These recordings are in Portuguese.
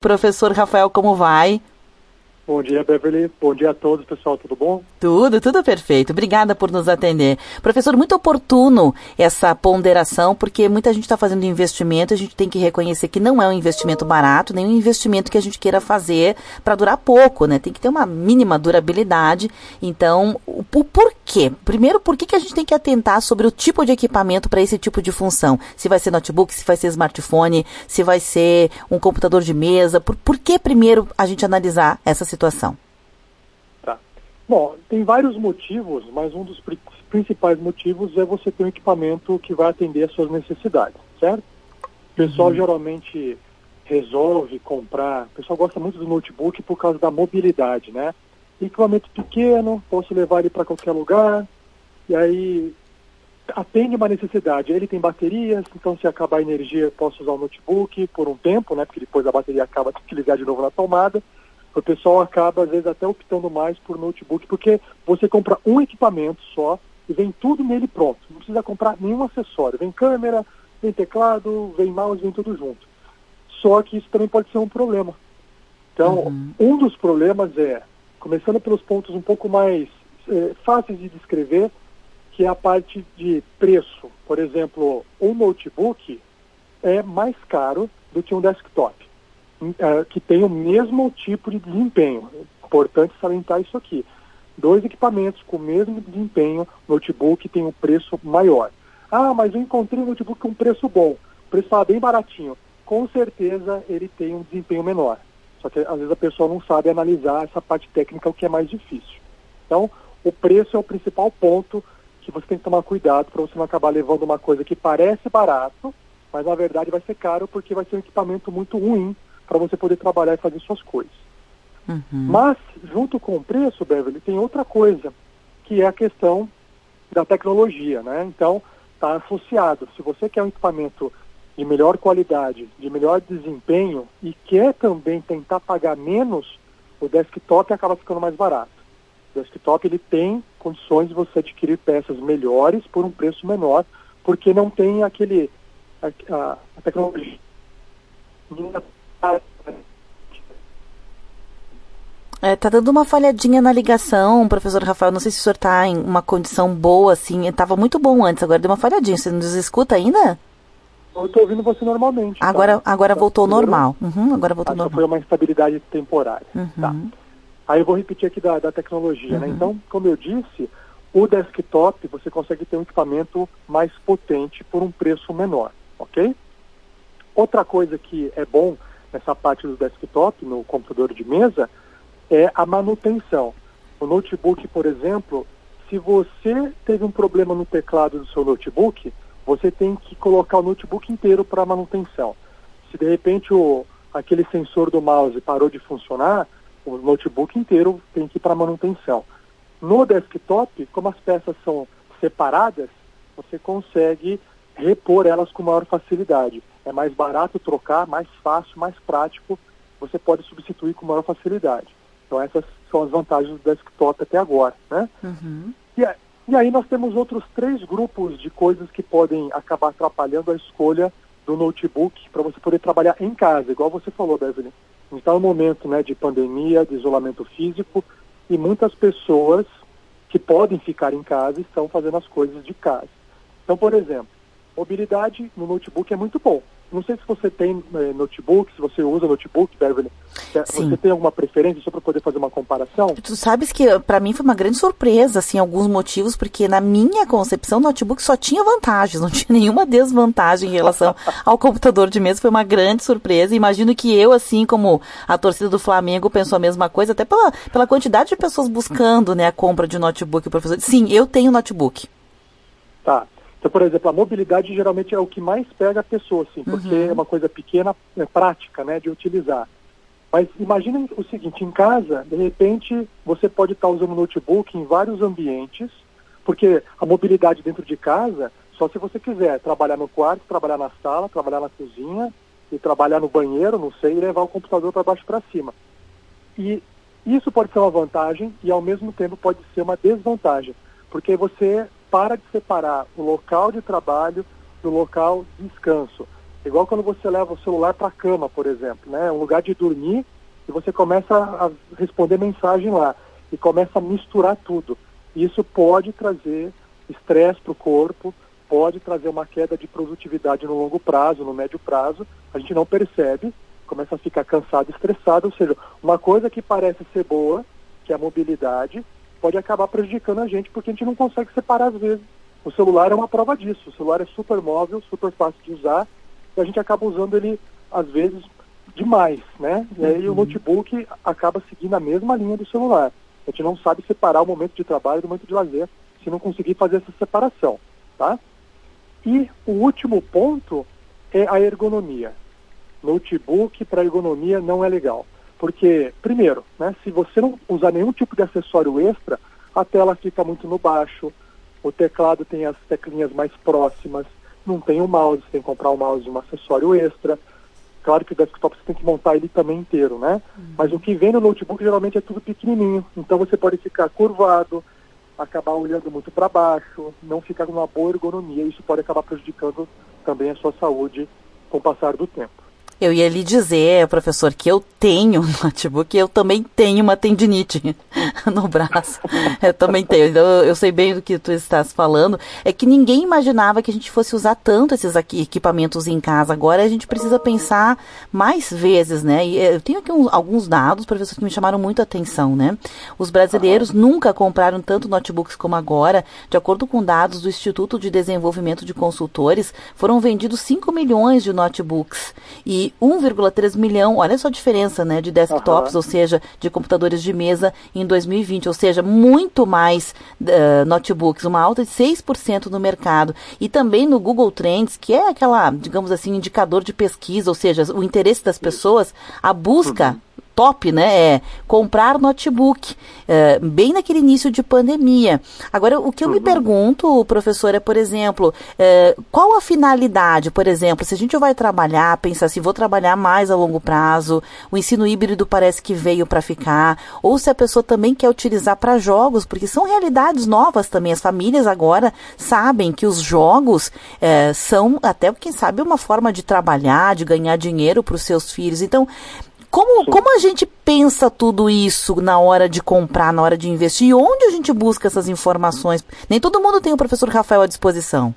Professor Rafael, como vai? Bom dia, Beverly. Bom dia a todos, pessoal. Tudo bom? Tudo perfeito. Obrigada por nos atender. Professor, muito oportuno essa ponderação, porque muita gente está fazendo investimento, a gente tem que reconhecer que não é um investimento barato, nem um investimento que a gente queira fazer para durar pouco, né? Tem que ter uma mínima durabilidade. Então, por quê? Primeiro, por que a gente tem que atentar sobre o tipo de equipamento para esse tipo de função? Se vai ser notebook, se vai ser smartphone, se vai ser um computador de mesa. Por que primeiro a gente analisar essa situação? Tá. Bom, tem vários motivos, mas um dos principais motivos é você ter um equipamento que vai atender às suas necessidades, certo? O pessoal geralmente resolve comprar, o pessoal gosta muito do notebook por causa da mobilidade, né? Equipamento pequeno, posso levar ele para qualquer lugar, e aí atende uma necessidade. Ele tem baterias, então se acabar a energia eu posso usar o notebook por um tempo, né? Porque depois a bateria acaba, tem que ligar de novo na tomada. O pessoal acaba, às vezes, até optando mais por notebook, porque você compra um equipamento só e vem tudo nele pronto. Não precisa comprar nenhum acessório. Vem câmera, vem teclado, vem mouse, vem tudo junto. Só que isso também pode ser um problema. Então, um dos problemas é, começando pelos pontos um pouco mais fáceis de descrever, que é a parte de preço. Por exemplo, um notebook é mais caro do que um desktop, que tem o mesmo tipo de desempenho. É importante salientar isso aqui. Dois equipamentos com o mesmo desempenho, notebook tem um preço maior. Ah, mas eu encontrei um notebook com um preço bom, o preço estava bem baratinho. Com certeza ele tem um desempenho menor. Só que às vezes a pessoa não sabe analisar essa parte técnica, o que é mais difícil. Então, o preço é o principal ponto que você tem que tomar cuidado para você não acabar levando uma coisa que parece barato, mas na verdade vai ser caro porque vai ser um equipamento muito ruim para você poder trabalhar e fazer suas coisas. Mas, junto com o preço, Beverly, tem outra coisa, que é a questão da tecnologia, né? Então, está associado. Se você quer um equipamento de melhor qualidade, de melhor desempenho e quer também tentar pagar menos, o desktop acaba ficando mais barato. O desktop ele tem condições de você adquirir peças melhores por um preço menor, porque não tem a tecnologia. Tá dando uma falhadinha na ligação, professor Rafael. Não sei se o senhor está em uma condição boa, assim. Estava muito bom antes, agora deu uma falhadinha. Você nos escuta ainda? Eu estou ouvindo você normalmente. Agora voltou ao normal. Agora voltou ao normal. Foi uma instabilidade temporária. Tá. Aí eu vou repetir aqui da tecnologia, né? Então, como eu disse, o desktop você consegue ter um equipamento mais potente por um preço menor, ok? Outra coisa que é bom nessa parte do desktop, no computador de mesa, é a manutenção. O notebook, por exemplo, se você teve um problema no teclado do seu notebook, você tem que colocar o notebook inteiro para manutenção. Se de repente aquele sensor do mouse parou de funcionar, o notebook inteiro tem que ir para manutenção. No desktop, como as peças são separadas, você consegue repor elas com maior facilidade. É mais barato trocar, mais fácil, mais prático, você pode substituir com maior facilidade. Então essas são as vantagens do desktop até agora, né? E aí nós temos outros 3 grupos de coisas que podem acabar atrapalhando a escolha do notebook para você poder trabalhar em casa, igual você falou, Beverly. A gente está num momento, né, de pandemia, de isolamento físico, e muitas pessoas que podem ficar em casa estão fazendo as coisas de casa. Então, por exemplo, mobilidade no notebook é muito bom. Não sei se você tem notebook, se você usa notebook, Beverly. Sim. Você tem alguma preferência só para poder fazer uma comparação? Tu sabes que para mim foi uma grande surpresa, assim, alguns motivos, porque na minha concepção o notebook só tinha vantagens, não tinha nenhuma desvantagem em relação ao computador de mesa. Foi uma grande surpresa. Imagino que eu, assim como a torcida do Flamengo, pensou a mesma coisa, até pela quantidade de pessoas buscando, né, a compra de notebook, professor. Sim, eu tenho notebook. Tá. Então, por exemplo, a mobilidade geralmente é o que mais pega a pessoa, assim, porque é uma coisa pequena, prática, né, de utilizar. Mas imagina o seguinte, em casa, de repente, você pode estar usando o notebook em vários ambientes, porque a mobilidade dentro de casa, só se você quiser trabalhar no quarto, trabalhar na sala, trabalhar na cozinha, e trabalhar no banheiro, não sei, e levar o computador para baixo e para cima. E isso pode ser uma vantagem e, ao mesmo tempo, pode ser uma desvantagem, porque você para de separar o local de trabalho do local de descanso. Igual quando você leva o celular para a cama, por exemplo, né? Um lugar de dormir, e você começa a responder mensagem lá, e começa a misturar tudo. Isso pode trazer estresse para o corpo, pode trazer uma queda de produtividade no longo prazo, no médio prazo, a gente não percebe, começa a ficar cansado, estressado, ou seja, uma coisa que parece ser boa, que é a mobilidade, pode acabar prejudicando a gente, porque a gente não consegue separar às vezes. O celular é uma prova disso, o celular é super móvel, super fácil de usar, e a gente acaba usando ele, às vezes, demais, né? E aí o notebook acaba seguindo a mesma linha do celular. A gente não sabe separar o momento de trabalho do momento de lazer, se não conseguir fazer essa separação, tá? E o último ponto é a ergonomia. Notebook para ergonomia não é legal. Porque, primeiro, né, se você não usar nenhum tipo de acessório extra, a tela fica muito no baixo, o teclado tem as teclinhas mais próximas, não tem o mouse, você tem que comprar o mouse de um acessório extra. Claro que o desktop você tem que montar ele também inteiro, né? Mas o que vem no notebook geralmente é tudo pequenininho, então você pode ficar curvado, acabar olhando muito para baixo, não ficar com uma boa ergonomia, isso pode acabar prejudicando também a sua saúde com o passar do tempo. Eu ia lhe dizer, professor, que eu tenho no notebook, eu também tenho uma tendinite no braço. Eu também tenho. Então, eu sei bem do que tu estás falando. É que ninguém imaginava que a gente fosse usar tanto esses equipamentos em casa. Agora a gente precisa pensar mais vezes, né? E eu tenho aqui alguns dados, professor, que me chamaram muito a atenção, né? Os brasileiros nunca compraram tanto notebooks como agora. De acordo com dados do Instituto de Desenvolvimento de Consultores, foram vendidos 5 milhões de notebooks. E 1,3 milhão, olha só a diferença, né, de desktops, ou seja, de computadores de mesa em 2020, ou seja, muito mais notebooks, uma alta de 6% no mercado. E também no Google Trends, que é aquela, digamos assim, indicador de pesquisa, ou seja, o interesse das pessoas, a busca top, né, é comprar notebook, bem naquele início de pandemia. Agora, o que eu me pergunto, professora, é, por exemplo, qual a finalidade, por exemplo, se a gente vai trabalhar, pensar assim, vou trabalhar mais a longo prazo, o ensino híbrido parece que veio para ficar, ou se a pessoa também quer utilizar para jogos, porque são realidades novas também, as famílias agora sabem que os jogos são até, quem sabe, uma forma de trabalhar, de ganhar dinheiro para os seus filhos. Então, como a gente pensa tudo isso na hora de comprar, na hora de investir? E onde a gente busca essas informações? Nem todo mundo tem o professor Rafael à disposição.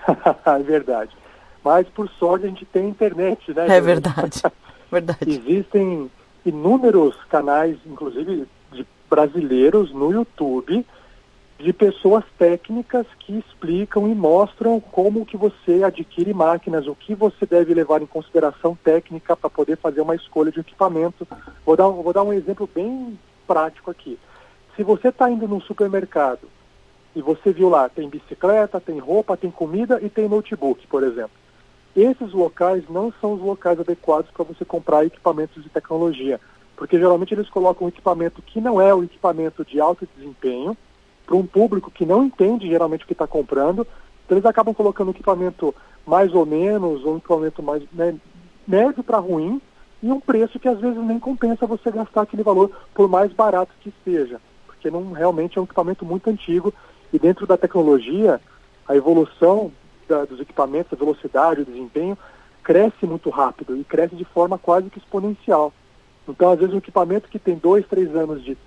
É verdade. Mas, por sorte, a gente tem internet, né? É verdade. Verdade. Existem inúmeros canais, inclusive de brasileiros, no YouTube, de pessoas técnicas que explicam e mostram como que você adquire máquinas, o que você deve levar em consideração técnica para poder fazer uma escolha de equipamento. Vou dar um exemplo bem prático aqui. Se você está indo num supermercado e você viu lá, tem bicicleta, tem roupa, tem comida e tem notebook, por exemplo. Esses locais não são os locais adequados para você comprar equipamentos de tecnologia, porque geralmente eles colocam um equipamento que não é o equipamento de alto desempenho, para um público que não entende geralmente o que está comprando, então eles acabam colocando um equipamento mais ou menos, ou um equipamento mais médio para ruim, e um preço que às vezes nem compensa você gastar aquele valor por mais barato que seja, porque não realmente é um equipamento muito antigo, e dentro da tecnologia, a evolução dos equipamentos, a velocidade, o desempenho, cresce muito rápido, e cresce de forma quase que exponencial. Então, às vezes, um equipamento que tem 2, 3 anos de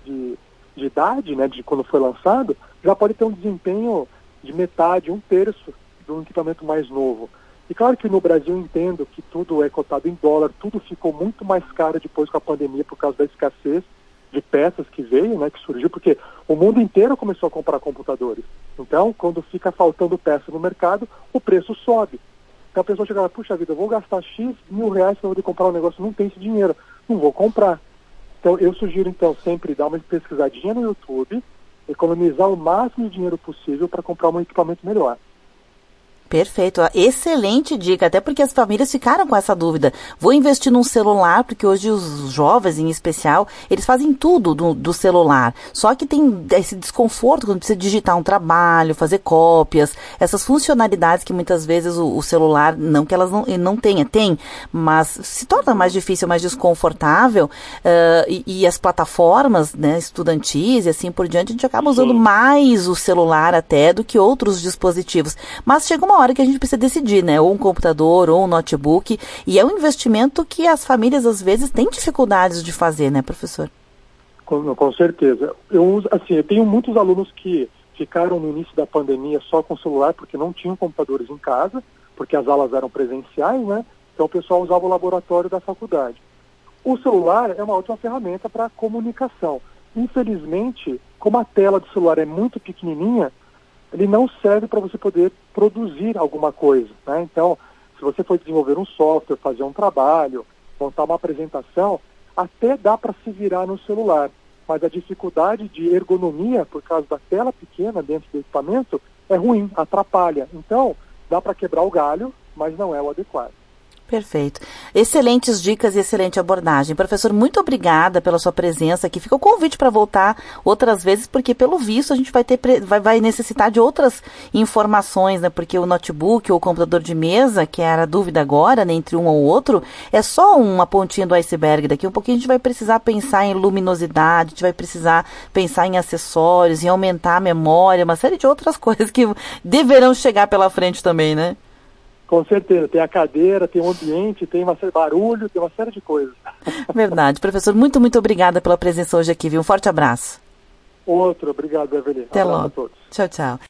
idade, né, de quando foi lançado, já pode ter um desempenho de metade, 1/3 de um equipamento mais novo. E claro que no Brasil eu entendo que tudo é cotado em dólar, tudo ficou muito mais caro depois com a pandemia por causa da escassez de peças que veio, né, que surgiu, porque o mundo inteiro começou a comprar computadores. Então, quando fica faltando peça no mercado, o preço sobe. Então a pessoa chega lá, puxa vida, eu vou gastar X mil reais para poder comprar um negócio, não tem esse dinheiro, não vou comprar. Então, eu sugiro, sempre dar uma pesquisadinha no YouTube, economizar o máximo de dinheiro possível para comprar um equipamento melhor. Perfeito, excelente dica, até porque as famílias ficaram com essa dúvida. Vou investir num celular, porque hoje os jovens em especial, eles fazem tudo do celular. Só que tem esse desconforto quando precisa digitar um trabalho, fazer cópias, essas funcionalidades que muitas vezes o celular, não que elas não tenha, tem, mas se torna mais difícil, mais desconfortável, e as plataformas, né, estudantis e assim por diante, a gente acaba usando mais o celular até do que outros dispositivos. Mas chega uma hora que a gente precisa decidir, né? Ou um computador, ou um notebook. E é um investimento que as famílias, às vezes, têm dificuldades de fazer, né, professor? Com certeza. Eu tenho muitos alunos que ficaram no início da pandemia só com celular porque não tinham computadores em casa, porque as aulas eram presenciais, né? Então o pessoal usava o laboratório da faculdade. O celular é uma ótima ferramenta para comunicação. Infelizmente, como a tela do celular é muito pequenininha, ele não serve para você poder produzir alguma coisa, né? Então, se você for desenvolver um software, fazer um trabalho, montar uma apresentação, até dá para se virar no celular. Mas a dificuldade de ergonomia, por causa da tela pequena dentro do equipamento, é ruim, atrapalha. Então, dá para quebrar o galho, mas não é o adequado. Perfeito. Excelentes dicas e excelente abordagem. Professor, muito obrigada pela sua presença aqui. Fica o convite para voltar outras vezes, porque pelo visto a gente vai necessitar de outras informações, né? Porque o notebook ou o computador de mesa, que era a dúvida agora, né, entre um ou outro, é só uma pontinha do iceberg. Daqui um pouquinho a gente vai precisar pensar em luminosidade, a gente vai precisar pensar em acessórios, em aumentar a memória, uma série de outras coisas que deverão chegar pela frente também, né? Com certeza, tem a cadeira, tem o ambiente, tem uma série de barulho, tem uma série de coisas. Verdade. Professor, muito obrigada pela presença hoje aqui, viu? Um forte abraço. Outro, obrigado, Evelyn. Até Abraço logo. a todos. Tchau, tchau.